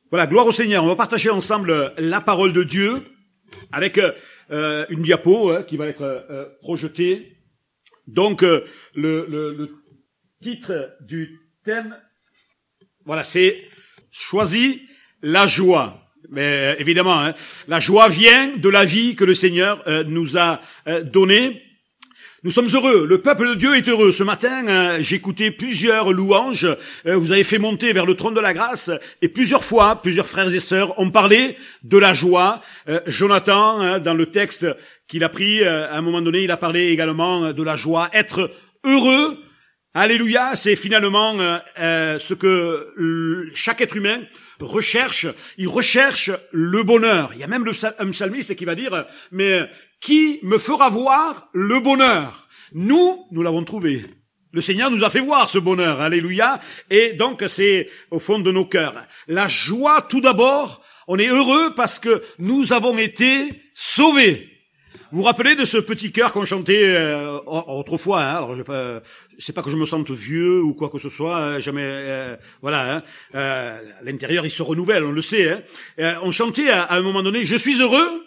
Voilà, gloire au Seigneur. On va partager ensemble la parole de Dieu avec une diapo qui va être projetée. Donc, le titre du thème, voilà, c'est « Choisis la joie ». Mais évidemment, la joie vient de la vie que le Seigneur nous a donnée. Nous sommes heureux, le peuple de Dieu est heureux. Ce matin, j'ai écouté plusieurs louanges, vous avez fait monter vers le trône de la grâce, et plusieurs fois, plusieurs frères et sœurs ont parlé de la joie. Jonathan, dans le texte qu'il a pris, à un moment donné, il a parlé également de la joie. Être heureux, alléluia, c'est finalement ce que chaque être humain recherche. Il recherche le bonheur. Il y a même un psalmiste qui va dire, mais qui me fera voir le bonheur? Nous l'avons trouvé. Le Seigneur nous a fait voir ce bonheur, alléluia. Et donc c'est au fond de nos cœurs. La joie, tout d'abord, on est heureux parce que nous avons été sauvés. Vous vous rappelez de ce petit chœur qu'on chantait autrefois, alors c'est pas que je me sente vieux ou quoi que ce soit, jamais, voilà, à l'intérieur il se renouvelle, on le sait. On chantait à un moment donné, je suis heureux.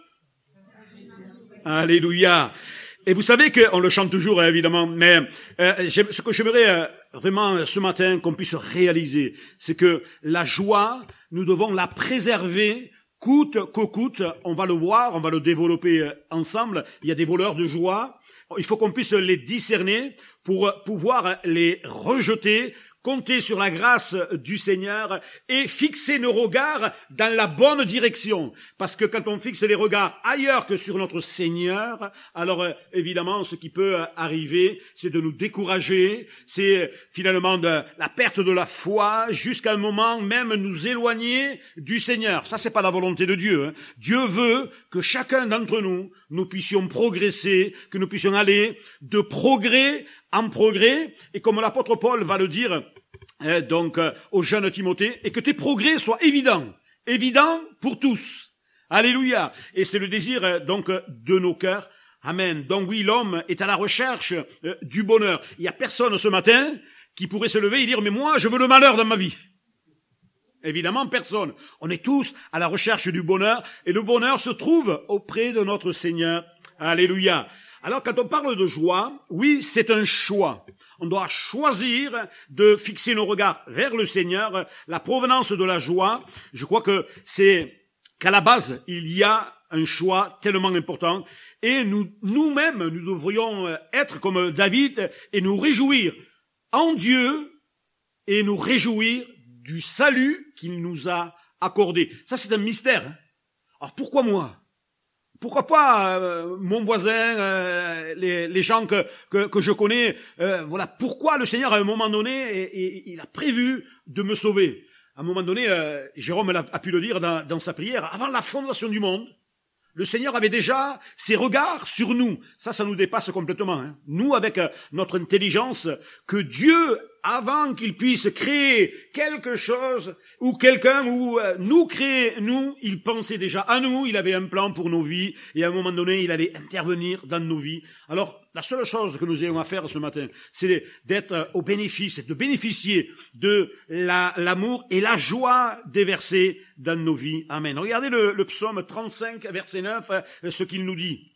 Alléluia. Et vous savez qu'on le chante toujours, évidemment, mais ce que j'aimerais vraiment ce matin qu'on puisse réaliser, c'est que la joie, nous devons la préserver coûte que coûte. On va le voir, on va le développer ensemble. Il y a des voleurs de joie. Il faut qu'on puisse les discerner pour pouvoir les rejeter, compter sur la grâce du Seigneur et fixer nos regards dans la bonne direction. Parce que quand on fixe les regards ailleurs que sur notre Seigneur, alors évidemment ce qui peut arriver, c'est de nous décourager, c'est finalement de la perte de la foi, jusqu'à un moment même nous éloigner du Seigneur. Ça, c'est pas la volonté de Dieu. Dieu veut que chacun d'entre nous puissions progresser, que nous puissions aller de progrès en progrès, et comme l'apôtre Paul va le dire donc au jeune Timothée, et que tes progrès soient évidents pour tous. Alléluia. Et c'est le désir donc de nos cœurs. Amen. Donc oui, l'homme est à la recherche du bonheur. Il y a personne ce matin qui pourrait se lever et dire mais moi je veux le malheur dans ma vie. Évidemment personne. On est tous à la recherche du bonheur, et le bonheur se trouve auprès de notre Seigneur. Alléluia. Alors, quand on parle de joie, oui, c'est un choix. On doit choisir de fixer nos regards vers le Seigneur. La provenance de la joie, je crois que c'est qu'à la base, il y a un choix tellement important. Et nous-mêmes, nous devrions être comme David et nous réjouir en Dieu et nous réjouir du salut qu'il nous a accordé. Ça, c'est un mystère. Alors, pourquoi moi? Pourquoi pas mon voisin, les gens que je connais, voilà, pourquoi le Seigneur à un moment donné il a prévu de me sauver. À un moment donné, Jérôme a pu le dire dans sa prière, avant la fondation du monde, le Seigneur avait déjà ses regards sur nous. Ça nous dépasse complètement. Nous, avec notre intelligence, que Dieu, avant qu'il puisse créer quelque chose, ou quelqu'un, ou nous créer, il pensait déjà à nous, il avait un plan pour nos vies, et à un moment donné, il allait intervenir dans nos vies. Alors, la seule chose que nous ayons à faire ce matin, c'est d'être au bénéfice, de bénéficier de l'amour et la joie déversée dans nos vies. Amen. Regardez le psaume 35, verset 9, ce qu'il nous dit.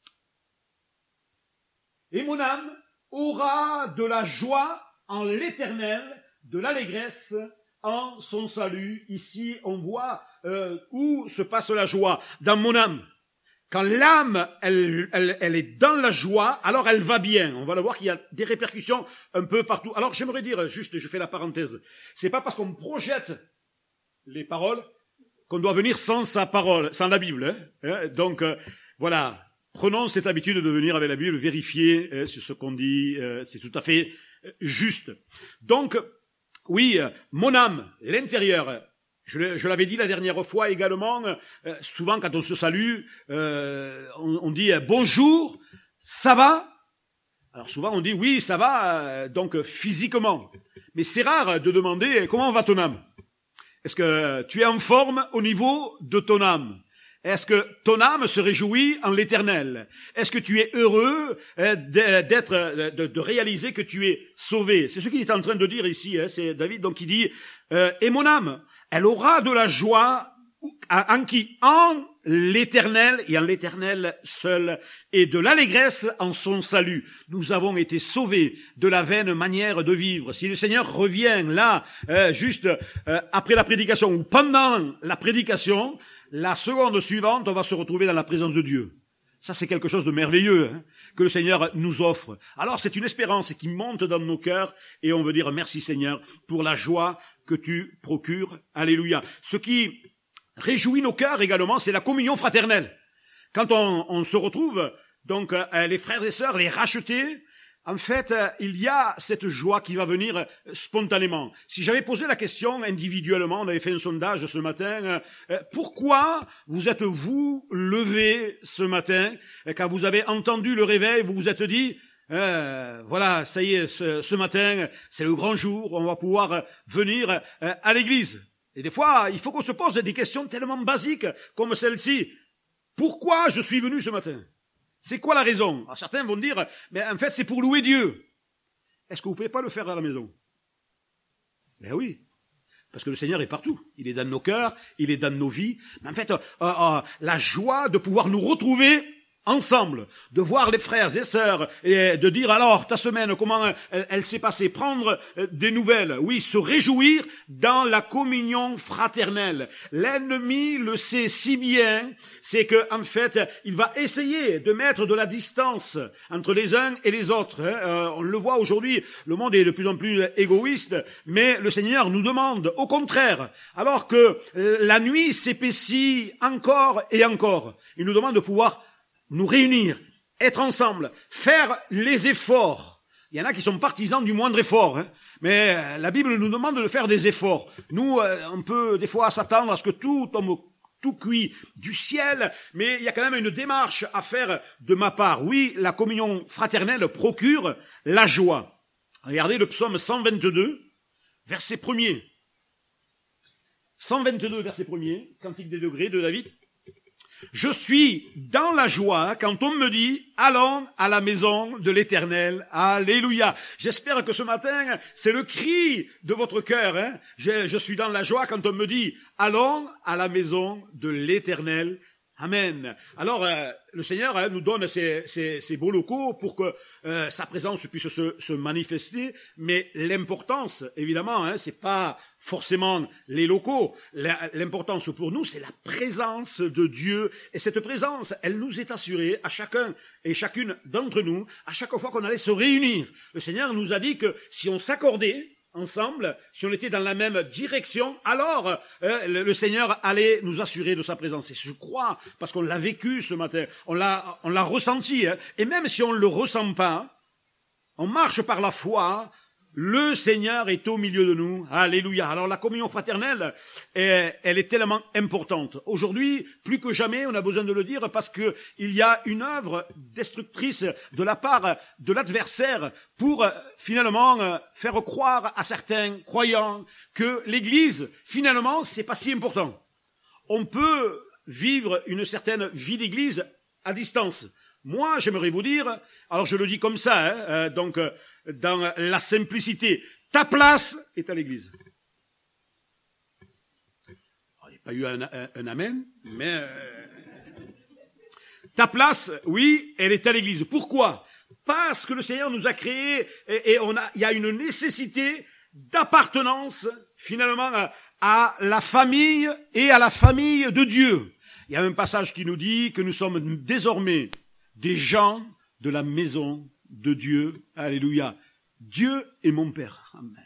« Et mon âme aura de la joie en l'Éternel, de l'allégresse en son salut. » Ici, on voit où se passe la joie. Dans mon âme. Quand l'âme, elle est dans la joie, alors elle va bien. On va le voir qu'il y a des répercussions un peu partout. Alors, j'aimerais dire, juste, je fais la parenthèse, c'est pas parce qu'on projette les paroles qu'on doit venir sans sa parole, sans la Bible. Donc, voilà. Prenons cette habitude de venir avec la Bible, vérifier sur ce qu'on dit, c'est tout à fait juste. Donc, oui, mon âme, l'intérieur, je l'avais dit la dernière fois également, souvent quand on se salue, on dit bonjour, ça va? Alors souvent on dit oui, ça va, donc physiquement. Mais c'est rare de demander comment va ton âme? Est-ce que tu es en forme au niveau de ton âme? Est-ce que ton âme se réjouit en l'Éternel? Est-ce que tu es heureux de réaliser que tu es sauvé? C'est ce qu'il est en train de dire ici, c'est David, donc il dit et mon âme, Elle aura de la joie en qui? En l'Éternel, et en l'Éternel seul, et de l'allégresse en son salut. Nous avons été sauvés de la vaine manière de vivre. Si le Seigneur revient là, juste après la prédication, ou pendant la prédication, la seconde suivante, on va se retrouver dans la présence de Dieu. Ça, c'est quelque chose de merveilleux que le Seigneur nous offre. Alors, c'est une espérance qui monte dans nos cœurs, et on veut dire merci Seigneur pour la joie que tu procures. Alléluia. Ce qui réjouit nos cœurs également, c'est la communion fraternelle. Quand on se retrouve, donc les frères et sœurs, les rachetés, en fait, il y a cette joie qui va venir spontanément. Si j'avais posé la question individuellement, on avait fait un sondage ce matin, pourquoi vous êtes-vous levé ce matin, quand vous avez entendu le réveil, vous vous êtes dit, voilà, ça y est, ce matin, c'est le grand jour, on va pouvoir venir à l'église. Et des fois, il faut qu'on se pose des questions tellement basiques comme celle-ci. Pourquoi je suis venu ce matin? C'est quoi la raison? Alors, certains vont dire, mais en fait, c'est pour louer Dieu. Est-ce que vous pouvez pas le faire à la maison? Ben oui. Parce que le Seigneur est partout. Il est dans nos cœurs, il est dans nos vies. Mais en fait, la joie de pouvoir nous retrouver ensemble, de voir les frères et sœurs et de dire alors ta semaine comment elle s'est passée, prendre des nouvelles, oui, se réjouir dans la communion fraternelle. L'ennemi le sait si bien, c'est que en fait il va essayer de mettre de la distance entre les uns et les autres. On le voit aujourd'hui, le monde est de plus en plus égoïste, mais le Seigneur nous demande au contraire, alors que la nuit s'épaissit encore et encore, il nous demande de pouvoir nous réunir, être ensemble, faire les efforts. Il y en a qui sont partisans du moindre effort, mais la Bible nous demande de faire des efforts. Nous, on peut des fois s'attendre à ce que tout tombe tout cuit du ciel, mais il y a quand même une démarche à faire de ma part. Oui, la communion fraternelle procure la joie. Regardez le psaume 122, verset 1er. 122, verset 1er, Cantique des degrés de David. Je suis dans la joie quand on me dit « Allons à la maison de l'Éternel ». Alléluia. J'espère que ce matin, c'est le cri de votre cœur. Je suis dans la joie quand on me dit « Allons à la maison de l'Éternel ». Amen. Alors, le Seigneur nous donne ces beaux locaux pour que sa présence puisse se manifester, mais l'importance, évidemment, c'est pas forcément les locaux. L'importance pour nous, c'est la présence de Dieu. Et cette présence, elle nous est assurée à chacun et chacune d'entre nous, à chaque fois qu'on allait se réunir. Le Seigneur nous a dit que si on s'accordait ensemble, si on était dans la même direction, alors le Seigneur allait nous assurer de sa présence. Et je crois, parce qu'on l'a vécu ce matin, on l'a ressenti, et même si on ne le ressent pas, on marche par la foi, le Seigneur est au milieu de nous. Alléluia. Alors la communion fraternelle, elle est tellement importante. Aujourd'hui, plus que jamais, on a besoin de le dire parce que il y a une œuvre destructrice de la part de l'adversaire pour finalement faire croire à certains croyants que l'Église, finalement, c'est pas si important. On peut vivre une certaine vie d'Église à distance. Moi, j'aimerais vous dire, alors je le dis comme ça, donc dans la simplicité, ta place est à l'église. Alors, il n'y a pas eu un amen, mais ta place, oui, elle est à l'église. Pourquoi? Parce que le Seigneur nous a créés et il y a une nécessité d'appartenance finalement à la famille et à la famille de Dieu. Il y a un passage qui nous dit que nous sommes désormais des gens de la maison de Dieu. Alléluia. Dieu est mon Père. Amen.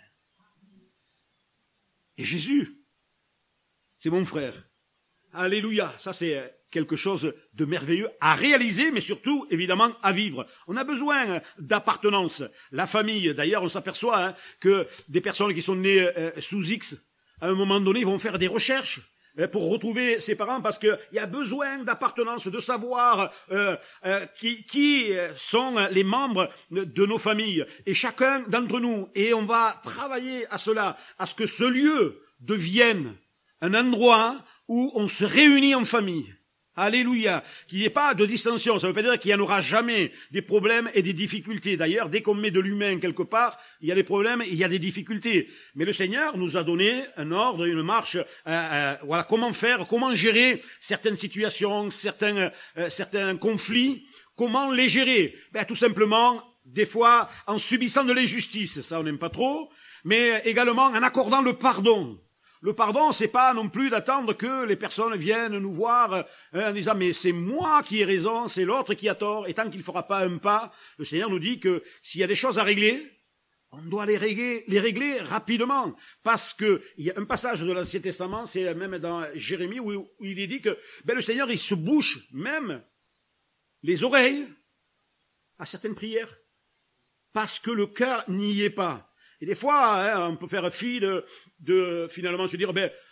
Et Jésus, c'est mon frère. Alléluia. Ça, c'est quelque chose de merveilleux à réaliser, mais surtout, évidemment, à vivre. On a besoin d'appartenance. La famille, d'ailleurs, on s'aperçoit que des personnes qui sont nées sous X, à un moment donné, vont faire des recherches pour retrouver ses parents, parce qu'il y a besoin d'appartenance, de savoir qui sont les membres de nos familles, et chacun d'entre nous. Et on va travailler à cela, à ce que ce lieu devienne un endroit où on se réunit en famille. Alléluia. Qu'il n'y ait pas de distinction. Ça ne veut pas dire qu'il n'y en aura jamais des problèmes et des difficultés. D'ailleurs, dès qu'on met de l'humain quelque part, il y a des problèmes et il y a des difficultés. Mais le Seigneur nous a donné un ordre, une marche, voilà, comment faire, comment gérer certaines situations, certains conflits, comment les gérer. Tout simplement, des fois, en subissant de l'injustice, ça on n'aime pas trop, mais également en accordant le pardon. Le pardon, c'est pas non plus d'attendre que les personnes viennent nous voir en disant « mais c'est moi qui ai raison, c'est l'autre qui a tort ». Et tant qu'il ne fera pas un pas, le Seigneur nous dit que s'il y a des choses à régler, on doit les régler rapidement. Parce que il y a un passage de l'Ancien Testament, c'est même dans Jérémie, où il est dit que le Seigneur, il se bouche même les oreilles à certaines prières. Parce que le cœur n'y est pas. Et des fois, on peut faire fi de finalement se dire,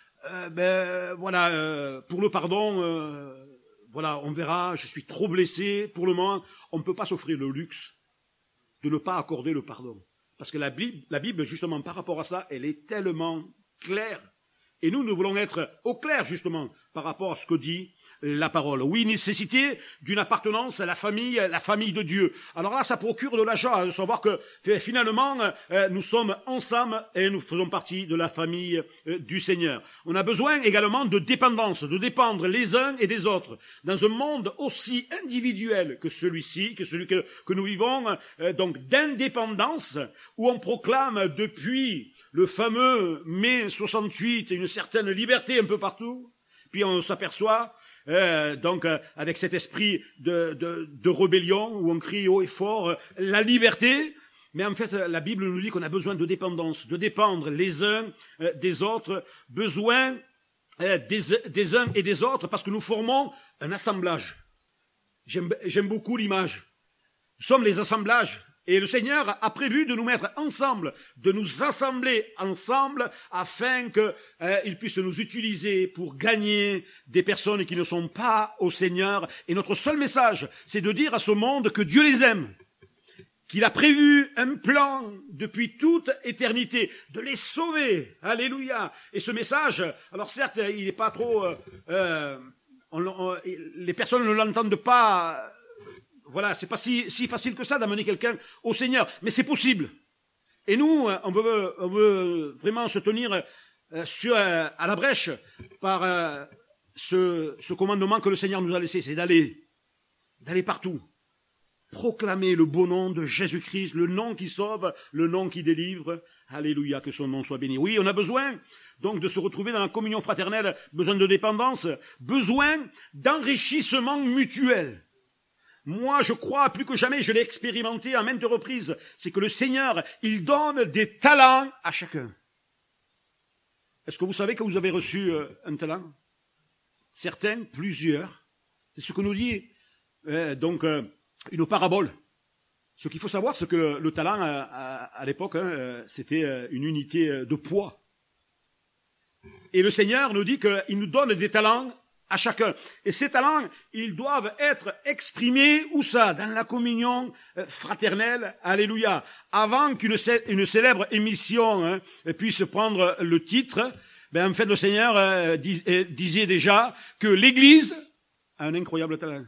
voilà, pour le pardon, voilà, on verra, je suis trop blessé. Pour le moment, on ne peut pas s'offrir le luxe de ne pas accorder le pardon. Parce que la Bible, justement, par rapport à ça, elle est tellement claire. Et nous voulons être au clair, justement, par rapport à ce que dit la parole. Oui, nécessité d'une appartenance à la famille de Dieu. Alors là, ça procure de la joie de savoir que finalement, nous sommes ensemble et nous faisons partie de la famille du Seigneur. On a besoin également de dépendance, de dépendre les uns et des autres. Dans un monde aussi individuel que celui-ci, que celui que nous vivons, donc d'indépendance, où on proclame depuis le fameux mai 68 une certaine liberté un peu partout, puis on s'aperçoit donc avec cet esprit de rébellion où on crie haut et fort la liberté, mais en fait la Bible nous dit qu'on a besoin de dépendance, de dépendre les uns des autres, besoin des uns et des autres, parce que nous formons un assemblage. J'aime beaucoup l'image. Nous sommes les assemblages. Et le Seigneur a prévu de nous mettre ensemble, de nous assembler ensemble, afin qu'il puisse nous utiliser pour gagner des personnes qui ne sont pas au Seigneur. Et notre seul message, c'est de dire à ce monde que Dieu les aime, qu'il a prévu un plan depuis toute éternité, de les sauver. Alléluia. Et ce message, alors certes, il n'est pas trop... les personnes ne l'entendent pas... Voilà, c'est pas si facile que ça d'amener quelqu'un au Seigneur, mais c'est possible. Et nous, on veut vraiment se tenir à la brèche par ce commandement que le Seigneur nous a laissé, c'est d'aller partout, proclamer le beau nom de Jésus-Christ, le nom qui sauve, le nom qui délivre. Alléluia, que son nom soit béni. Oui, on a besoin donc de se retrouver dans la communion fraternelle, besoin de dépendance, besoin d'enrichissement mutuel. Moi, je crois plus que jamais, je l'ai expérimenté à maintes reprises, c'est que le Seigneur, il donne des talents à chacun. Est-ce que vous savez que vous avez reçu un talent? Certains, plusieurs. C'est ce que nous dit donc une parabole. Ce qu'il faut savoir, c'est que le talent, à l'époque, c'était une unité de poids. Et le Seigneur nous dit qu'il nous donne des talents à chacun. Et ces talents, ils doivent être exprimés, où ça? Dans la communion fraternelle, alléluia. Avant qu'une célèbre émission puisse prendre le titre, en fait, le Seigneur disait déjà que l'Église a un incroyable talent.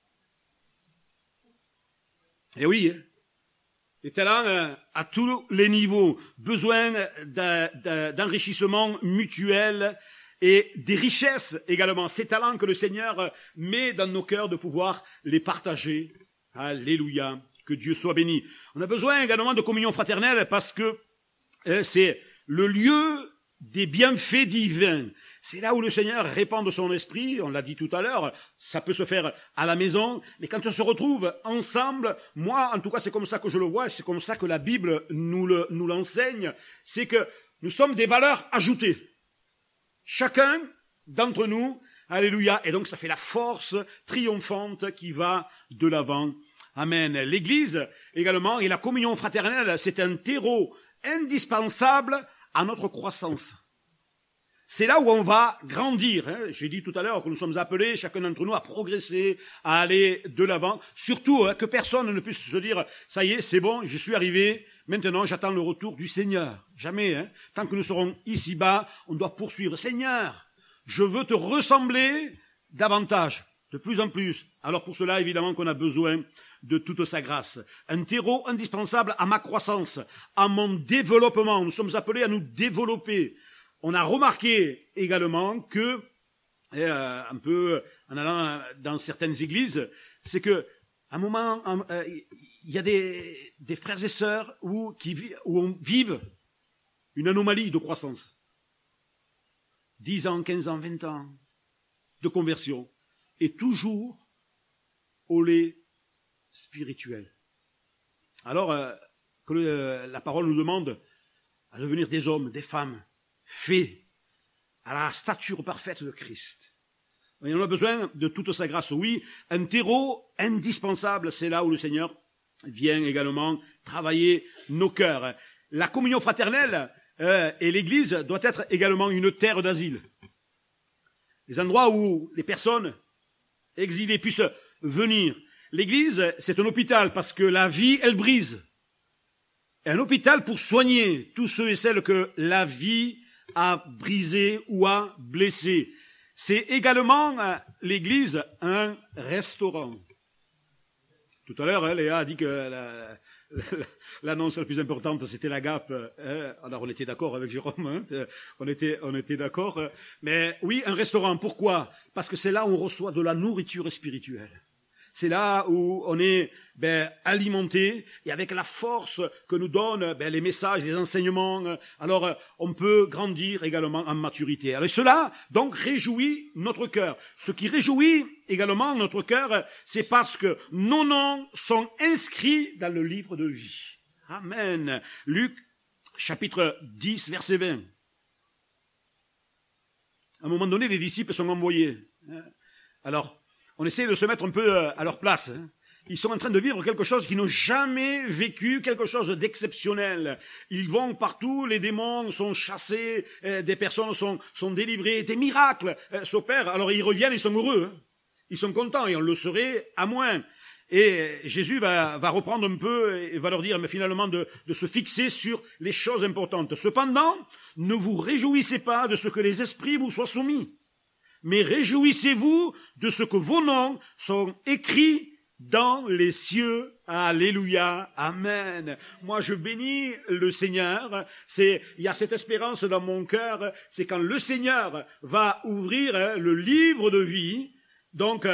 Et oui, les talents à tous les niveaux, besoin d'enrichissement mutuel, et des richesses également, ces talents que le Seigneur met dans nos cœurs, de pouvoir les partager. Alléluia, que Dieu soit béni. On a besoin également de communion fraternelle parce que c'est le lieu des bienfaits divins. C'est là où le Seigneur répand de son esprit, on l'a dit tout à l'heure, ça peut se faire à la maison, mais quand on se retrouve ensemble, moi en tout cas c'est comme ça que je le vois, c'est comme ça que la Bible nous l'enseigne, c'est que nous sommes des valeurs ajoutées. Chacun d'entre nous, alléluia, et donc ça fait la force triomphante qui va de l'avant. Amen. L'Église également, et la communion fraternelle, c'est un terreau indispensable à notre croissance. C'est là où on va grandir. J'ai dit tout à l'heure que nous sommes appelés, chacun d'entre nous, à progresser, à aller de l'avant. Surtout que personne ne puisse se dire, ça y est, c'est bon, je suis arrivé, maintenant j'attends le retour du Seigneur. Jamais. Tant que nous serons ici-bas, on doit poursuivre. Seigneur, je veux te ressembler davantage. de plus en plus. Alors pour cela, évidemment, qu'on a besoin de toute sa grâce. Un terreau indispensable à ma croissance, à mon développement. Nous sommes appelés à nous développer. On a remarqué également que, un peu en allant dans certaines églises, c'est que à un moment, il y a des frères et sœurs où on vive une anomalie de croissance. 10 ans, 15 ans, 20 ans de conversion. Et toujours au lait spirituel. Alors, que la parole nous demande à devenir des hommes, des femmes, faits à la stature parfaite de Christ. Et on a besoin de toute sa grâce. Oui, un terreau indispensable, c'est là où le Seigneur vient également travailler nos cœurs. La communion fraternelle et l'Église doit être également une terre d'asile. Les endroits où les personnes exilées puissent venir. L'Église, c'est un hôpital parce que la vie, elle brise. Et un hôpital pour soigner tous ceux et celles que la vie a brisé ou a blessé. C'est également, l'Église, un restaurant. Tout à l'heure, Léa a dit que l'annonce la plus importante, c'était l'agape. Alors, on était d'accord avec Jérôme, on était d'accord. Mais oui, un restaurant. Pourquoi? Parce que c'est là où on reçoit de la nourriture spirituelle. C'est là où on est alimenté, et avec la force que nous donnent les messages, les enseignements, alors on peut grandir également en maturité. Alors cela, donc, réjouit notre cœur. Ce qui réjouit également notre cœur, c'est parce que nos noms sont inscrits dans le livre de vie. Amen. Luc, chapitre 10, verset 20. À un moment donné, les disciples sont envoyés. Alors, on essaie de se mettre un peu à leur place. Ils sont en train de vivre quelque chose qu'ils n'ont jamais vécu, quelque chose d'exceptionnel. Ils vont partout, les démons sont chassés, des personnes sont délivrées, des miracles s'opèrent. Alors ils reviennent, ils sont heureux, ils sont contents, et on le serait à moins. Et Jésus va reprendre un peu et va leur dire, mais finalement, de se fixer sur les choses importantes. Cependant, ne vous réjouissez pas de ce que les esprits vous soient soumis, mais réjouissez-vous de ce que vos noms sont écrits dans les cieux. Alléluia, amen. Moi, je bénis le Seigneur. Il y a cette espérance dans mon cœur. C'est quand le Seigneur va ouvrir le livre de vie, donc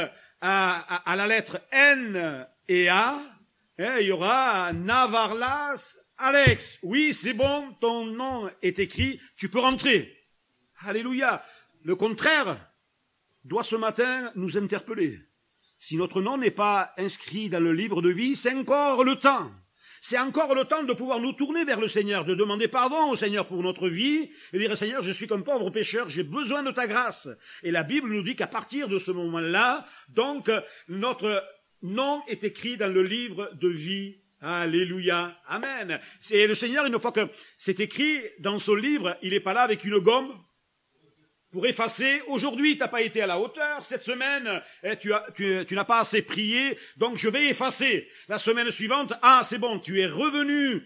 à la lettre N et A, il y aura Navarlas Alex. Oui, c'est bon, ton nom est écrit, tu peux rentrer. Alléluia. Le contraire doit ce matin nous interpeller. Si notre nom n'est pas inscrit dans le livre de vie, c'est encore le temps. C'est encore le temps de pouvoir nous tourner vers le Seigneur, de demander pardon au Seigneur pour notre vie, et dire, Seigneur, je suis comme pauvre pécheur, j'ai besoin de ta grâce. Et la Bible nous dit qu'à partir de ce moment-là, donc, notre nom est écrit dans le livre de vie. Alléluia, amen. C'est le Seigneur, une fois que c'est écrit dans ce livre, il n'est pas là avec une gomme pour effacer. Aujourd'hui, tu n'as pas été à la hauteur. Cette semaine, tu n'as pas assez prié, donc je vais effacer. La semaine suivante, c'est bon, tu es revenu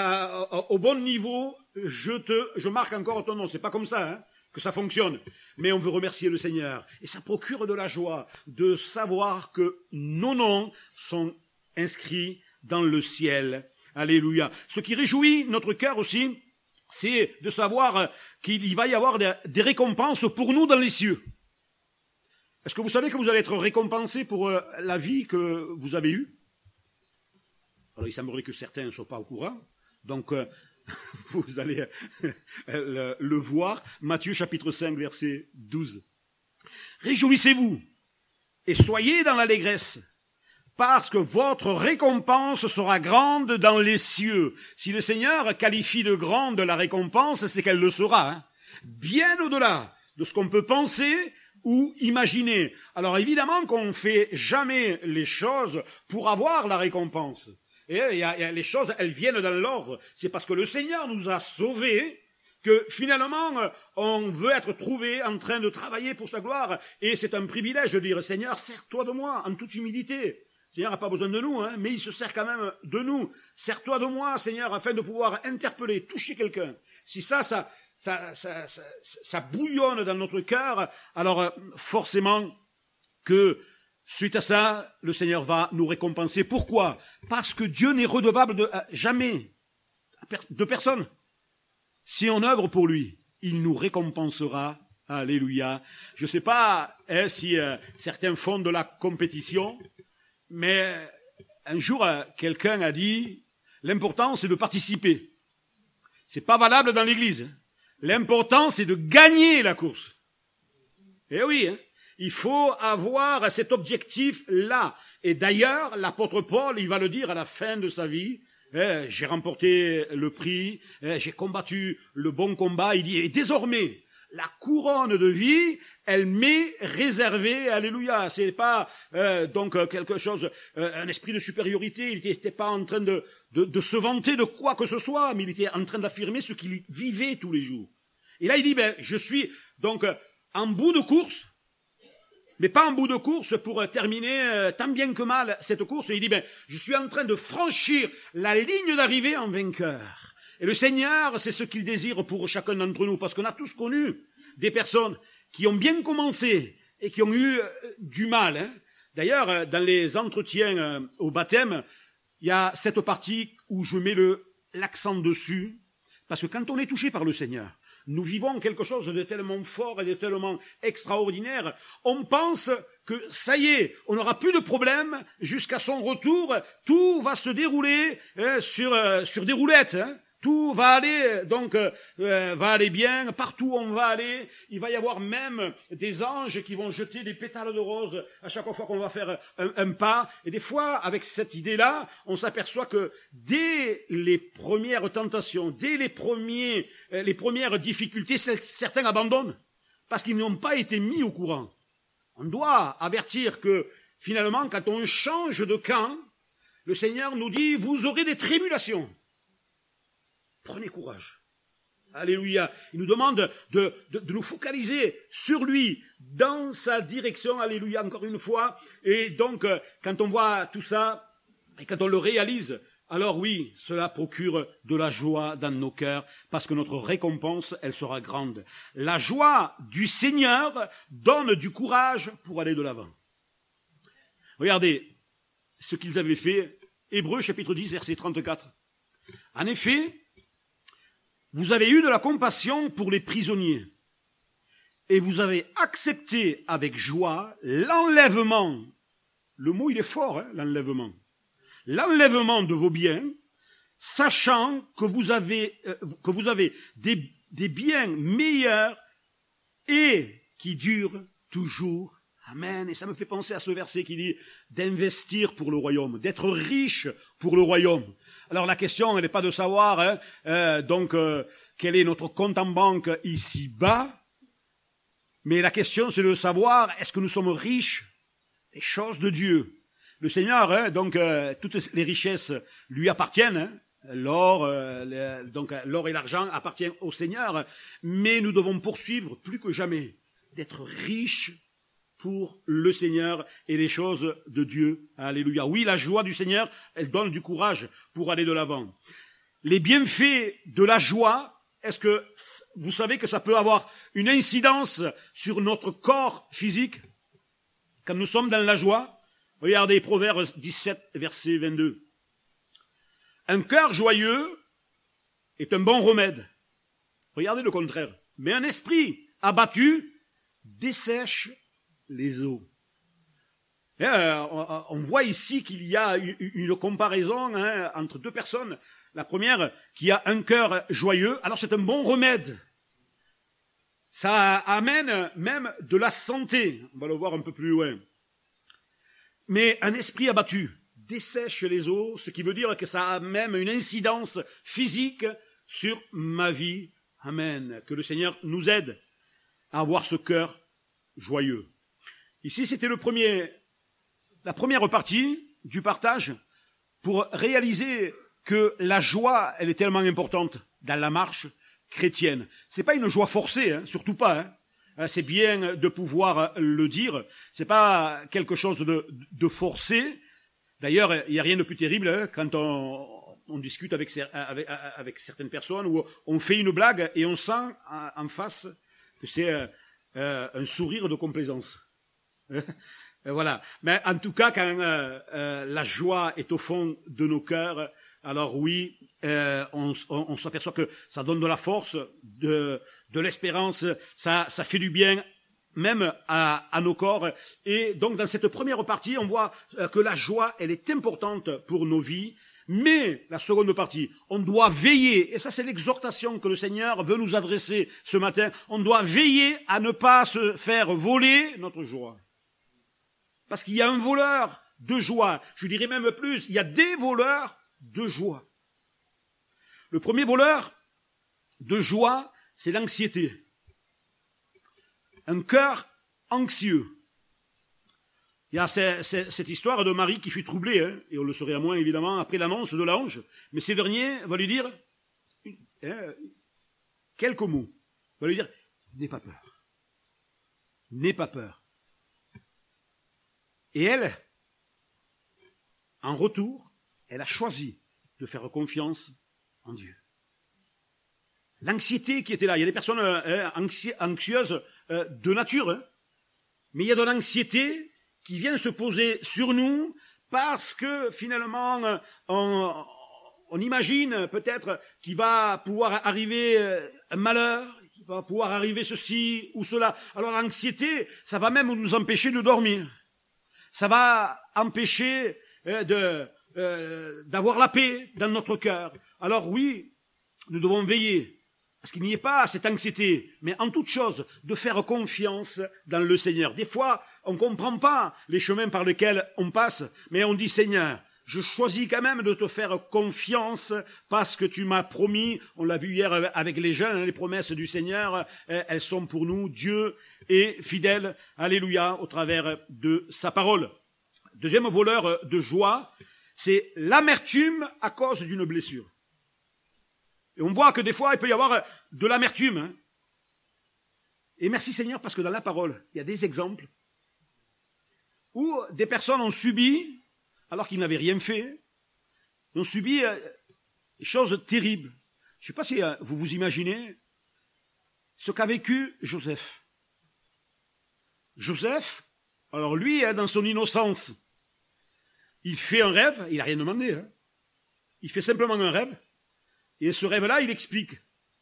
au bon niveau, je marque encore ton nom. C'est pas comme ça que ça fonctionne. Mais on veut remercier le Seigneur. Et ça procure de la joie de savoir que nos noms sont inscrits dans le ciel. Alléluia. Ce qui réjouit notre cœur aussi, c'est de savoir qu'il va y avoir des récompenses pour nous dans les cieux. Est-ce que vous savez que vous allez être récompensés pour la vie que vous avez eue? Alors il semblerait que certains ne soient pas au courant, donc vous allez le voir. Matthieu chapitre 5 verset 12. Réjouissez-vous et soyez dans l'allégresse, parce que votre récompense sera grande dans les cieux. Si le Seigneur qualifie de grande la récompense, c'est qu'elle le sera, bien au-delà de ce qu'on peut penser ou imaginer. Alors évidemment qu'on ne fait jamais les choses pour avoir la récompense. Et les choses, elles viennent dans l'ordre. C'est parce que le Seigneur nous a sauvés que finalement, on veut être trouvé en train de travailler pour sa gloire. Et c'est un privilège de dire, Seigneur, sers-toi de moi en toute humilité. Le Seigneur n'a pas besoin de nous, mais il se sert quand même de nous. Sers-toi de moi, Seigneur, afin de pouvoir interpeller, toucher quelqu'un. Si ça bouillonne dans notre cœur, alors forcément que Suite à ça, le Seigneur va nous récompenser. Pourquoi? Parce que Dieu n'est redevable jamais de personne. Si on œuvre pour lui, il nous récompensera. Alléluia. Je ne sais pas si certains font de la compétition, mais un jour, quelqu'un a dit, l'important c'est de participer. C'est pas valable dans l'église. L'important c'est de gagner la course. Eh oui, il faut avoir cet objectif-là. Et d'ailleurs, l'apôtre Paul, il va le dire à la fin de sa vie, j'ai remporté le prix, j'ai combattu le bon combat. Il dit, et désormais, la couronne de vie, elle m'est réservée, alléluia. C'est pas donc quelque chose, un esprit de supériorité. Il n'était pas en train de se vanter de quoi que ce soit, mais il était en train d'affirmer ce qu'il vivait tous les jours. Et là, il dit, je suis donc en bout de course, mais pas en bout de course pour terminer tant bien que mal cette course. Et il dit, je suis en train de franchir la ligne d'arrivée en vainqueur. Et le Seigneur, c'est ce qu'il désire pour chacun d'entre nous, parce qu'on a tous connu des personnes qui ont bien commencé et qui ont eu du mal. D'ailleurs, dans les entretiens au baptême, il y a cette partie où je mets l'accent dessus, parce que quand on est touché par le Seigneur, nous vivons quelque chose de tellement fort et de tellement extraordinaire, on pense que ça y est, on n'aura plus de problème jusqu'à son retour, tout va se dérouler sur des roulettes. Tout va aller, donc, va aller bien, partout où on va aller, il va y avoir même des anges qui vont jeter des pétales de rose à chaque fois qu'on va faire un pas. Et des fois, avec cette idée-là, on s'aperçoit que dès les premières tentations, dès les premières difficultés, certains abandonnent, parce qu'ils n'ont pas été mis au courant. On doit avertir que, finalement, quand on change de camp, le Seigneur nous dit, vous aurez des tribulations. Prenez courage. Alléluia. Il nous demande de nous focaliser sur lui, dans sa direction. Alléluia, encore une fois. Et donc, quand on voit tout ça, et quand on le réalise, alors oui, cela procure de la joie dans nos cœurs, parce que notre récompense, elle sera grande. La joie du Seigneur donne du courage pour aller de l'avant. Regardez ce qu'ils avaient fait. Hébreux, chapitre 10, verset 34. En effet, vous avez eu de la compassion pour les prisonniers, et vous avez accepté avec joie l'enlèvement. Le mot, il est fort, l'enlèvement. L'enlèvement de vos biens, sachant que vous avez des biens meilleurs et qui durent toujours. Amen. Et ça me fait penser à ce verset qui dit d'investir pour le royaume, d'être riche pour le royaume. Alors la question, elle n'est pas de savoir quel est notre compte en banque ici-bas, mais la question, c'est de savoir, est-ce que nous sommes riches des choses de Dieu? Le Seigneur, toutes les richesses lui appartiennent. L'or et l'argent appartiennent au Seigneur, mais nous devons poursuivre plus que jamais d'être riches pour le Seigneur et les choses de Dieu. Alléluia. Oui, la joie du Seigneur, elle donne du courage pour aller de l'avant. Les bienfaits de la joie, est-ce que vous savez que ça peut avoir une incidence sur notre corps physique quand nous sommes dans la joie? Regardez Proverbes 17, verset 22. Un cœur joyeux est un bon remède. Regardez le contraire. Mais un esprit abattu dessèche les eaux. On voit ici qu'il y a une comparaison entre deux personnes. La première qui a un cœur joyeux, alors c'est un bon remède. Ça amène même de la santé. On va le voir un peu plus loin. Mais un esprit abattu dessèche les eaux, ce qui veut dire que ça a même une incidence physique sur ma vie. Amen. Que le Seigneur nous aide à avoir ce cœur joyeux. Ici, c'était la première partie du partage pour réaliser que la joie, elle est tellement importante dans la marche chrétienne. C'est pas une joie forcée, surtout pas. C'est bien de pouvoir le dire. C'est pas quelque chose de forcé. D'ailleurs, il n'y a rien de plus terrible quand on discute avec certaines personnes où on fait une blague et on sent en face que c'est un sourire de complaisance. Voilà. Mais en tout cas, quand la joie est au fond de nos cœurs, alors oui, on s'aperçoit que ça donne de la force, de l'espérance, ça fait du bien même à nos corps. Et donc dans cette première partie, on voit que la joie, elle est importante pour nos vies. Mais la seconde partie, on doit veiller, et ça c'est l'exhortation que le Seigneur veut nous adresser ce matin, on doit veiller à ne pas se faire voler notre joie. Parce qu'il y a un voleur de joie, je dirais même plus, il y a des voleurs de joie. Le premier voleur de joie, c'est l'anxiété. Un cœur anxieux. Il y a cette histoire de Marie qui fut troublée, hein, et on le saurait à moins évidemment après l'annonce de l'ange, mais ces derniers vont lui dire quelques mots. Ils vont lui dire, n'aie pas peur. N'aie pas peur. Et elle, en retour, elle a choisi de faire confiance en Dieu. L'anxiété qui était là, il y a des personnes anxieuses de nature, hein, mais il y a de l'anxiété qui vient se poser sur nous parce que finalement on imagine peut-être qu'il va pouvoir arriver un malheur, qu'il va pouvoir arriver ceci ou cela. Alors l'anxiété, ça va même nous empêcher de dormir. Ça va empêcher d'avoir la paix dans notre cœur. Alors oui, nous devons veiller à ce qu'il n'y ait pas cette anxiété, mais en toute chose, de faire confiance dans le Seigneur. Des fois, on ne comprend pas les chemins par lesquels on passe, mais on dit, Seigneur, je choisis quand même de te faire confiance parce que tu m'as promis, on l'a vu hier avec les jeunes, les promesses du Seigneur, elles sont pour nous, Dieu est fidèle, alléluia, au travers de sa parole. Deuxième voleur de joie, c'est l'amertume à cause d'une blessure. Et on voit que des fois, il peut y avoir de l'amertume. Hein. Et merci Seigneur, parce que dans la parole, il y a des exemples où des personnes ont subi, alors qu'ils n'avaient rien fait, ont subi des choses terribles. Je ne sais pas si vous vous imaginez ce qu'a vécu Joseph. Joseph, alors lui, dans son innocence, il fait un rêve, il n'a rien demandé. Hein. Il fait simplement un rêve. Et ce rêve-là, il explique.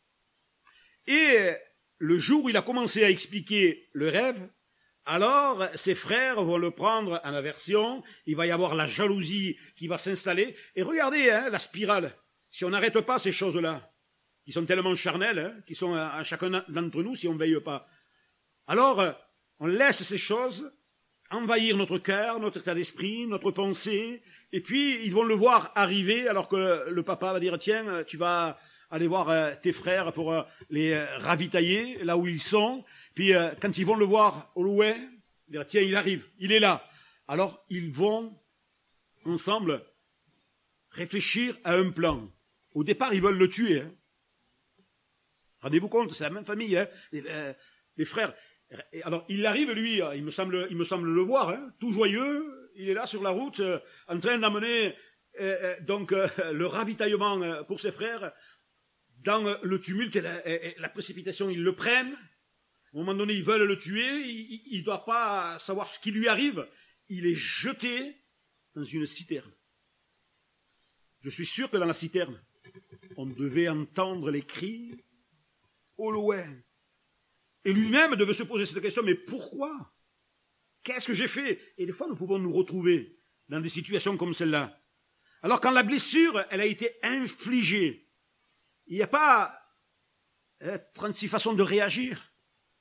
Et le jour où il a commencé à expliquer le rêve, alors ses frères vont le prendre en aversion, il va y avoir la jalousie qui va s'installer. Et regardez hein, la spirale, si on n'arrête pas ces choses-là, qui sont tellement charnelles, hein, qui sont à chacun d'entre nous si on ne veille pas. Alors, on laisse ces choses envahir notre cœur, notre état d'esprit, notre pensée, et puis ils vont le voir arriver alors que le papa va dire tiens, tu vas aller voir tes frères pour les ravitailler là où ils sont, puis quand ils vont le voir au loin, dire tiens, il arrive, il est là. Alors ils vont ensemble réfléchir à un plan. Au départ, ils veulent le tuer. Hein. Rendez-vous compte, c'est la même famille, hein. Les frères. Et alors, il arrive, lui, il me semble le voir, hein, tout joyeux, il est là sur la route, en train d'amener le ravitaillement pour ses frères. Dans le tumulte et la précipitation, ils le prennent. À un moment donné, ils veulent le tuer, il ne doit pas savoir ce qui lui arrive. Il est jeté dans une citerne. Je suis sûr que dans la citerne, on devait entendre les cris au loin. Et lui-même devait se poser cette question, mais pourquoi? Qu'est-ce que j'ai fait? Et des fois, nous pouvons nous retrouver dans des situations comme celle-là. Alors, quand la blessure, elle a été infligée, il n'y a pas 36 façons de réagir.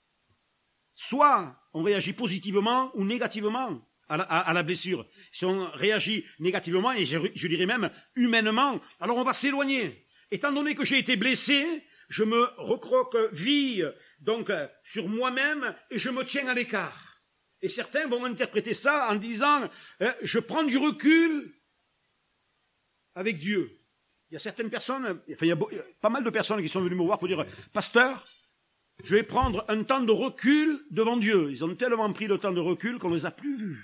Soit on réagit positivement ou négativement à la blessure. Si on réagit négativement, et je dirais même humainement, alors on va s'éloigner. Étant donné que j'ai été blessé, je me recroqueville donc sur moi-même et je me tiens à l'écart. Et certains vont interpréter ça en disant je prends du recul avec Dieu. Il y a certaines personnes, il y a pas mal de personnes qui sont venues me voir pour dire pasteur, je vais prendre un temps de recul devant Dieu. Ils ont tellement pris de temps de recul qu'on ne les a plus vus.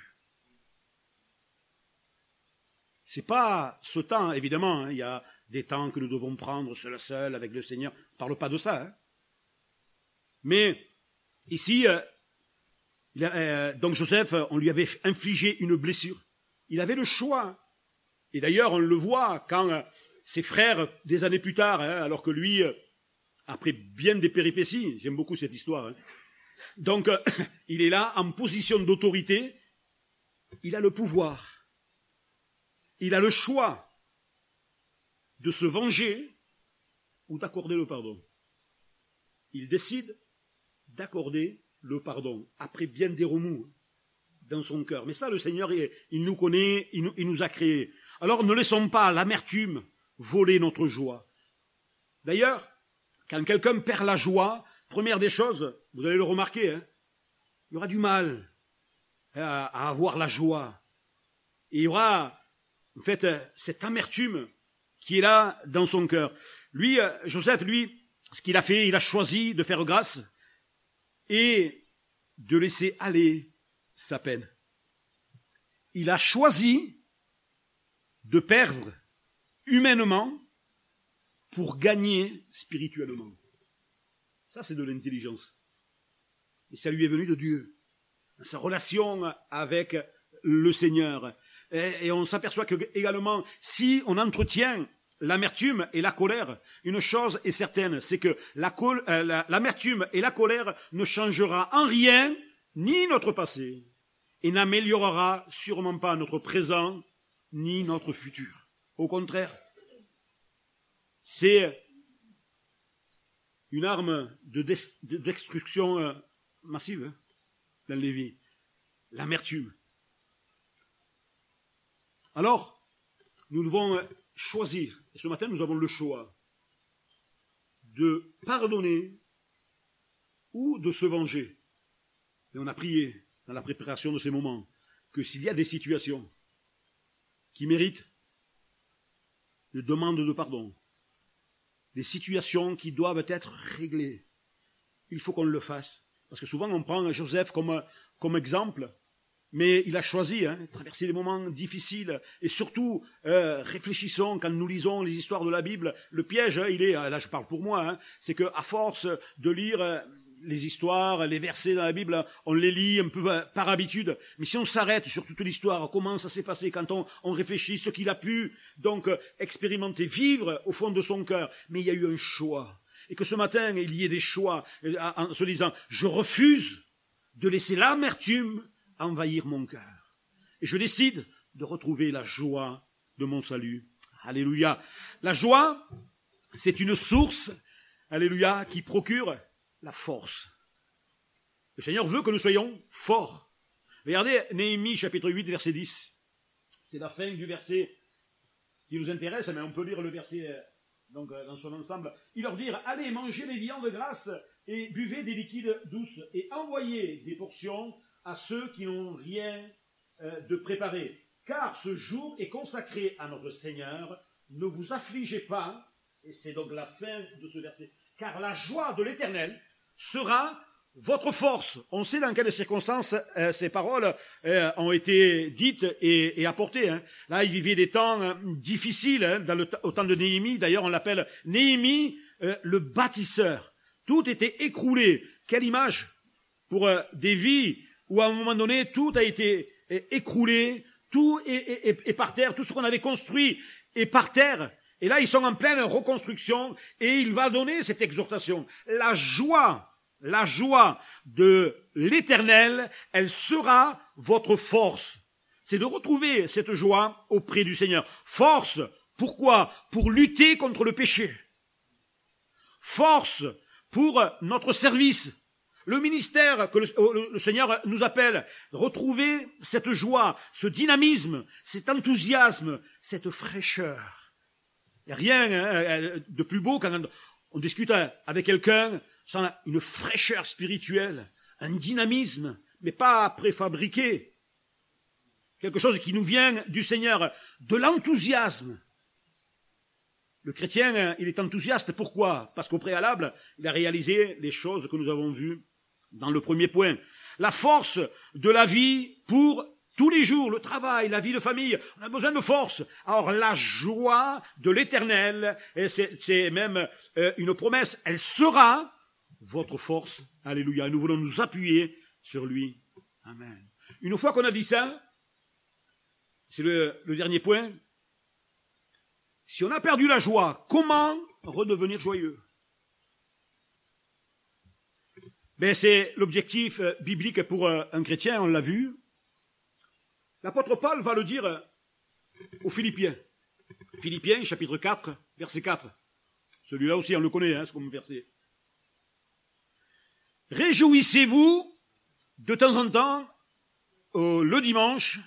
C'est pas ce temps, évidemment, hein, il y a des temps que nous devons prendre seul avec le Seigneur. On ne parle pas de ça. Hein. Mais ici, Donc Joseph, on lui avait infligé une blessure. Il avait le choix. Et d'ailleurs, on le voit quand ses frères, des années plus tard, alors que lui, après bien des péripéties, j'aime beaucoup cette histoire, donc il est là en position d'autorité, il a le pouvoir, il a le choix de se venger ou d'accorder le pardon. Il décide d'accorder le pardon, après bien des remous dans son cœur. Mais ça, le Seigneur, il nous connaît, il nous a créés. Alors ne laissons pas l'amertume voler notre joie. D'ailleurs, quand quelqu'un perd la joie, première des choses, vous allez le remarquer, il y aura du mal à avoir la joie. Et il y aura, en fait, cette amertume qui est là dans son cœur. Lui, Joseph, lui, ce qu'il a fait, il a choisi de faire grâce et de laisser aller sa peine. Il a choisi de perdre humainement pour gagner spirituellement. Ça, c'est de l'intelligence. Et ça lui est venu de Dieu. Sa relation avec le Seigneur. Et on s'aperçoit que, également, si on entretient l'amertume et la colère, une chose est certaine, c'est que l'amertume et la colère ne changera en rien ni notre passé et n'améliorera sûrement pas notre présent ni notre futur. Au contraire, c'est une arme de destruction massive dans les vies. L'amertume. Alors, nous devons choisir, et ce matin nous avons le choix, de pardonner ou de se venger. Et on a prié dans la préparation de ces moments que s'il y a des situations qui méritent de demande de pardon, des situations qui doivent être réglées, il faut qu'on le fasse. Parce que souvent on prend Joseph comme exemple, mais il a choisi de traverser des moments difficiles. Et surtout, réfléchissons quand nous lisons les histoires de la Bible. Le piège, il est, là je parle pour moi, c'est qu'à force de lire les histoires, les versets dans la Bible, on les lit un peu par habitude. Mais si on s'arrête sur toute l'histoire, comment ça s'est passé, quand on réfléchit, ce qu'il a pu donc expérimenter, vivre au fond de son cœur. Mais il y a eu un choix. Et que ce matin, il y ait des choix en se disant, je refuse de laisser l'amertume envahir mon cœur. Et je décide de retrouver la joie de mon salut. Alléluia. La joie, c'est une source, alléluia, qui procure la force. Le Seigneur veut que nous soyons forts. Regardez Néhémie chapitre 8, verset 10. C'est la fin du verset qui nous intéresse, mais on peut lire le verset donc dans son ensemble. Il leur dit, allez, mangez les viandes grasses et buvez des liquides douces et envoyez des portions à ceux qui n'ont rien de préparé. Car ce jour est consacré à notre Seigneur. Ne vous affligez pas, et c'est donc la fin de ce verset, car la joie de l'Éternel sera votre force. On sait dans quelles circonstances ces paroles ont été dites et apportées. Là, il vivait des temps difficiles au temps de Néhémie. D'ailleurs, on l'appelle Néhémie le bâtisseur. Tout était écroulé. Quelle image pour des vies où à un moment donné, tout a été écroulé, tout est par terre, tout ce qu'on avait construit est par terre. Et là, ils sont en pleine reconstruction et il va donner cette exhortation. La joie de l'Éternel, elle sera votre force. C'est de retrouver cette joie auprès du Seigneur. Force, pourquoi? Pour lutter contre le péché. Force pour notre service. Le ministère que le Seigneur nous appelle, retrouver cette joie, ce dynamisme, cet enthousiasme, cette fraîcheur. Il n'y a rien de plus beau quand on discute avec quelqu'un sans une fraîcheur spirituelle, un dynamisme, mais pas préfabriqué. Quelque chose qui nous vient du Seigneur, de l'enthousiasme. Le chrétien, il est enthousiaste. Pourquoi? Parce qu'au préalable, il a réalisé les choses que nous avons vues dans le premier point. La force de la vie pour tous les jours, le travail, la vie de famille, on a besoin de force. Alors la joie de l'Éternel, et c'est même une promesse, elle sera votre force. Alléluia. Nous voulons nous appuyer sur lui. Amen. Une fois qu'on a dit ça, c'est le dernier point. Si on a perdu la joie, comment redevenir joyeux? C'est l'objectif biblique pour un chrétien, on l'a vu. L'apôtre Paul va le dire aux Philippiens. Philippiens, chapitre 4, verset 4. Celui-là aussi, on le connaît, ce comme verset. Réjouissez-vous de temps en temps, le dimanche,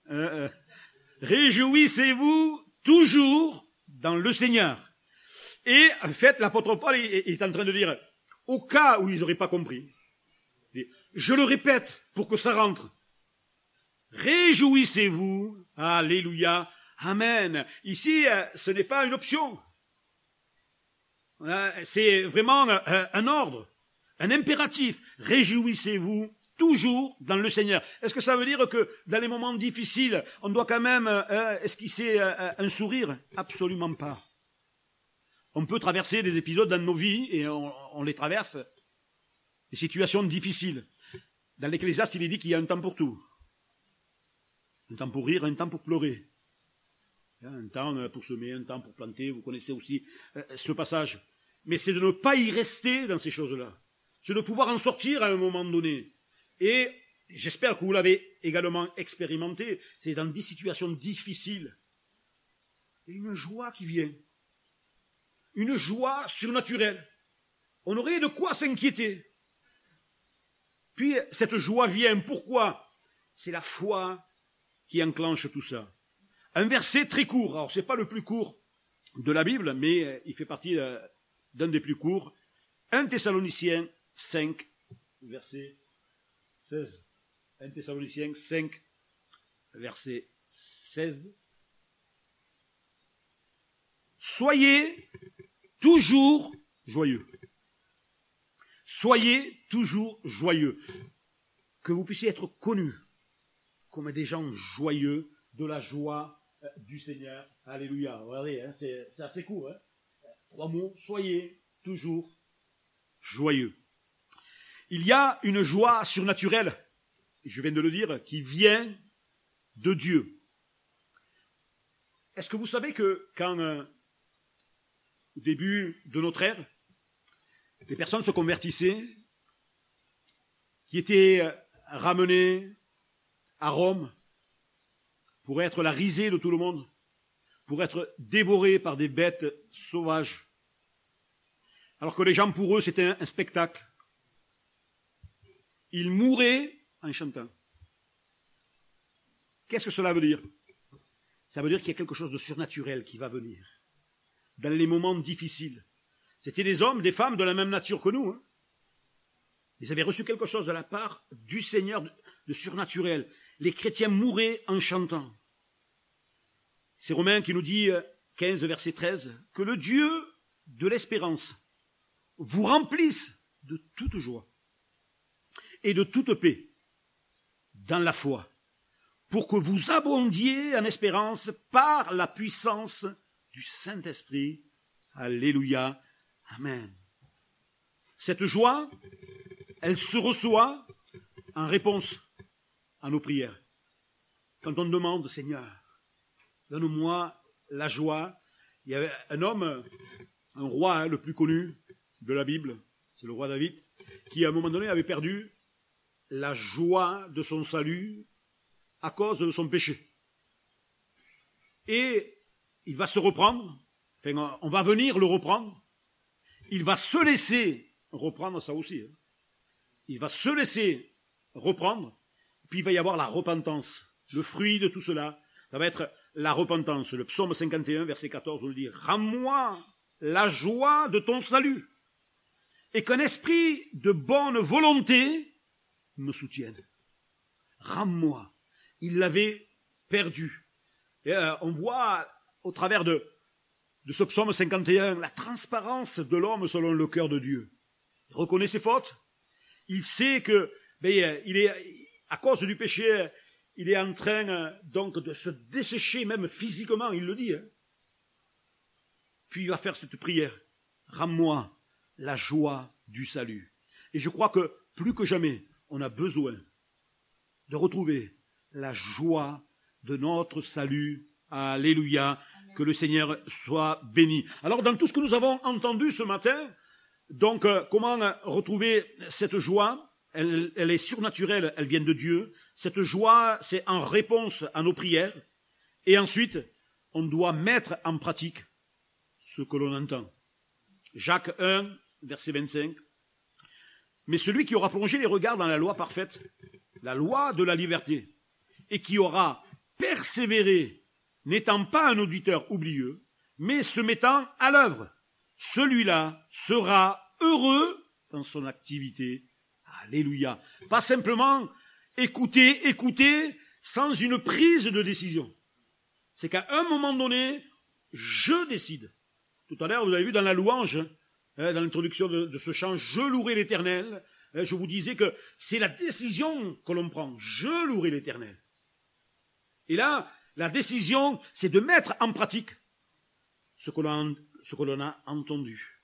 réjouissez-vous toujours dans le Seigneur. Et en fait, l'apôtre Paul est en train de dire, au cas où ils n'auraient pas compris, je le répète pour que ça rentre. Réjouissez-vous, alléluia, amen. Ici, ce n'est pas une option. C'est vraiment un ordre, un impératif. Réjouissez-vous toujours dans le Seigneur. Est-ce que ça veut dire que dans les moments difficiles, on doit quand même esquisser un sourire? Absolument pas. On peut traverser des épisodes dans nos vies, et on les traverse, des situations difficiles. Dans l'Ecclésiaste, il est dit qu'il y a un temps pour tout. Un temps pour rire, un temps pour pleurer. Un temps pour semer, un temps pour planter. Vous connaissez aussi ce passage. Mais c'est de ne pas y rester dans ces choses-là. C'est de pouvoir en sortir à un moment donné. Et j'espère que vous l'avez également expérimenté. C'est dans des situations difficiles. Il y a une joie qui vient. Une joie surnaturelle. On aurait de quoi s'inquiéter. Puis cette joie vient. Pourquoi? C'est la foi qui enclenche tout ça. Un verset très court. Alors, c'est pas le plus court de la Bible, mais il fait partie d'un des plus courts. 1 Thessaloniciens 5, verset 16. 1 Thessaloniciens 5, verset 16. Soyez toujours joyeux. Soyez toujours joyeux. Que vous puissiez être connus comme des gens joyeux, de la joie du Seigneur. Alléluia. Regardez, c'est assez court. 3 mots. Soyez toujours joyeux. Il y a une joie surnaturelle, je viens de le dire, qui vient de Dieu. Est-ce que vous savez que quand, au début de notre ère, des personnes se convertissaient, qui étaient ramenées à Rome pour être la risée de tout le monde, pour être dévorées par des bêtes sauvages, alors que les gens, pour eux, c'était un spectacle. Ils mouraient en chantant. Qu'est-ce que cela veut dire? Ça veut dire qu'il y a quelque chose de surnaturel qui va venir dans les moments difficiles. C'était des hommes, des femmes de la même nature que nous. Ils avaient reçu quelque chose de la part du Seigneur de surnaturel. Les chrétiens mouraient en chantant. C'est Romains qui nous dit, 15, verset 13, que le Dieu de l'espérance vous remplisse de toute joie et de toute paix dans la foi, pour que vous abondiez en espérance par la puissance du Saint-Esprit. Alléluia. Amen. Cette joie, elle se reçoit en réponse à nos prières. Quand on demande, Seigneur, donne-moi la joie. Il y avait un homme, un roi, le plus connu de la Bible, c'est le roi David, qui à un moment donné avait perdu la joie de son salut à cause de son péché. Et il va se reprendre, enfin, on va venir le reprendre, il va se laisser reprendre, ça aussi, il va se laisser reprendre, puis il va y avoir la repentance. Le fruit de tout cela, ça va être la repentance. Le psaume 51, verset 14, on le dit, « Rends-moi la joie de ton salut, et qu'un esprit de bonne volonté me soutienne. » Rends-moi. Il l'avait perdu. Et on voit au travers de ce psaume 51 la transparence de l'homme selon le cœur de Dieu. Il reconnaît ses fautes. Il sait que il est à cause du péché, il est en train donc de se dessécher même physiquement, il le dit. Puis il va faire cette prière. Rends-moi la joie du salut. Et je crois que plus que jamais, on a besoin de retrouver la joie de notre salut. Alléluia. Que le Seigneur soit béni. Alors, dans tout ce que nous avons entendu ce matin, donc, comment retrouver cette joie? Elle est surnaturelle, elle vient de Dieu. Cette joie, c'est en réponse à nos prières. Et ensuite, on doit mettre en pratique ce que l'on entend. Jacques 1, verset 25. Mais celui qui aura plongé les regards dans la loi parfaite, la loi de la liberté, et qui aura persévéré, n'étant pas un auditeur oublieux, mais se mettant à l'œuvre, celui-là sera heureux dans son activité. Alléluia. Pas simplement écouter sans une prise de décision. C'est qu'à un moment donné, je décide. Tout à l'heure, vous avez vu dans la louange, dans l'introduction de ce chant, je louerai l'Éternel. Je vous disais que c'est la décision que l'on prend. Je louerai l'Éternel. Et là, la décision, c'est de mettre en pratique ce que l'on a entendu.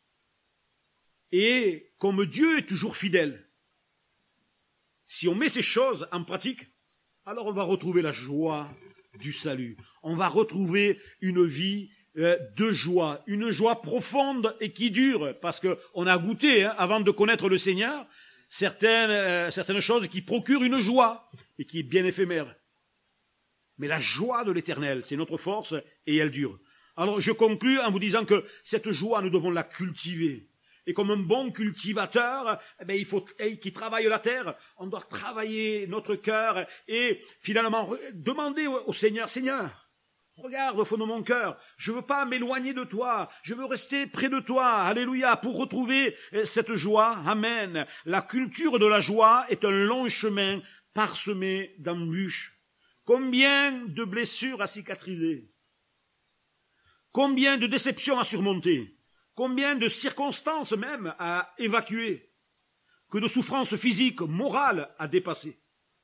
Et comme Dieu est toujours fidèle, si on met ces choses en pratique, alors on va retrouver la joie du salut. On va retrouver une vie de joie, une joie profonde et qui dure, parce qu'on a goûté, avant de connaître le Seigneur, certaines choses qui procurent une joie et qui est bien éphémère. Mais la joie de l'Éternel, c'est notre force et elle dure. Alors je conclus en vous disant que cette joie, nous devons la cultiver. Et comme un bon cultivateur, il faut qui travaille la terre, on doit travailler notre cœur et finalement demander au Seigneur, Seigneur, regarde au fond de mon cœur, je veux pas m'éloigner de toi, je veux rester près de toi, alléluia, pour retrouver cette joie, amen. La culture de la joie est un long chemin parsemé d'embûches. Combien de blessures à cicatriser, combien de déceptions à surmonter, combien de circonstances même à évacuer, que de souffrances physiques, morales à dépasser.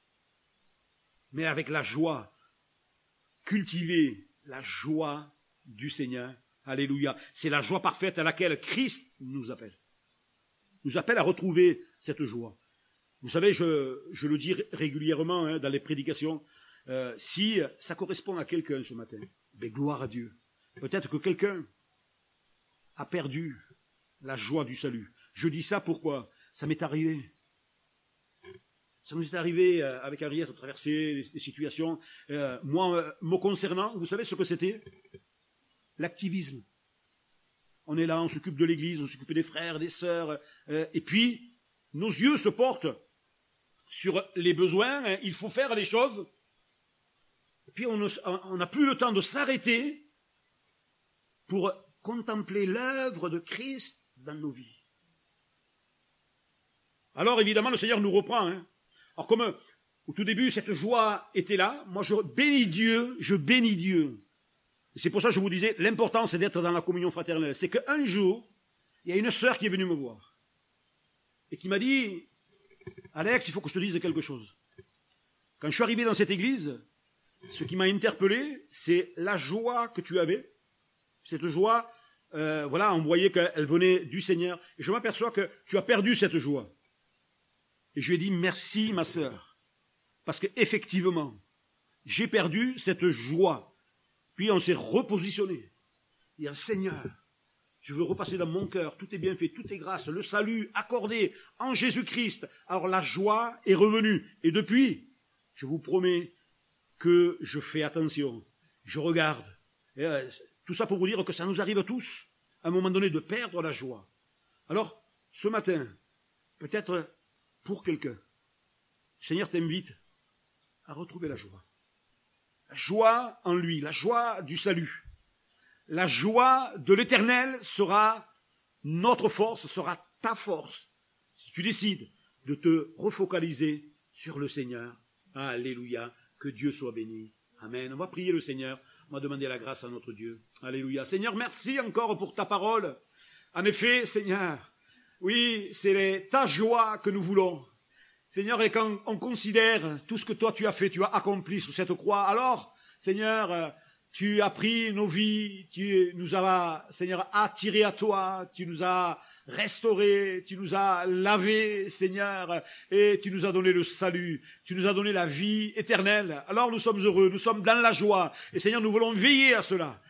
Mais avec la joie, cultiver la joie du Seigneur. Alléluia. C'est la joie parfaite à laquelle Christ nous appelle. Nous appelle à retrouver cette joie. Vous savez, je le dis régulièrement dans les prédications, si ça correspond à quelqu'un ce matin, gloire à Dieu. Peut-être que quelqu'un a perdu la joie du salut. Je dis ça pourquoi? Ça m'est arrivé. Ça nous est arrivé avec Henriette de traverser des situations. Moi, me concernant, vous savez ce que c'était? L'activisme. On est là, on s'occupe de l'église, on s'occupe des frères, des sœurs. Et puis, nos yeux se portent sur les besoins. Il faut faire les choses. Et puis, on n'a plus le temps de s'arrêter pour contempler l'œuvre de Christ dans nos vies. Alors, évidemment, le Seigneur nous reprend. Alors, comme au tout début, cette joie était là, moi, je bénis Dieu. Et c'est pour ça que je vous disais, l'important, c'est d'être dans la communion fraternelle. C'est qu'un jour, il y a une sœur qui est venue me voir et qui m'a dit, Alex, il faut que je te dise quelque chose. Quand je suis arrivé dans cette église, ce qui m'a interpellé, c'est la joie que tu avais. Cette joie, on voyait qu'elle venait du Seigneur. Et je m'aperçois que tu as perdu cette joie. Et je lui ai dit, merci ma sœur. Parce qu'effectivement, j'ai perdu cette joie. Puis on s'est repositionné. Il y a Seigneur, je veux repasser dans mon cœur, tout est bien fait, tout est grâce, le salut accordé en Jésus-Christ. Alors la joie est revenue. Et depuis, je vous promets que je fais attention. Je regarde. Et, tout ça pour vous dire que ça nous arrive tous, à un moment donné, de perdre la joie. Alors, ce matin, peut-être pour quelqu'un, le Seigneur t'invite à retrouver la joie. La joie en lui, la joie du salut. La joie de l'Éternel sera notre force, sera ta force. Si tu décides de te refocaliser sur le Seigneur. Alléluia. Que Dieu soit béni. Amen. On va prier le Seigneur. On va demander la grâce à notre Dieu. Alléluia. Seigneur, merci encore pour ta parole. En effet, Seigneur, oui, c'est ta joie que nous voulons. Seigneur, et quand on considère tout ce que toi tu as fait, tu as accompli sur cette croix, alors, Seigneur, tu as pris nos vies, tu nous as, Seigneur, attirés à toi, tu nous as restaurés, tu nous as lavés, Seigneur, et tu nous as donné le salut, tu nous as donné la vie éternelle. Alors nous sommes heureux, nous sommes dans la joie, et Seigneur, nous voulons veiller à cela.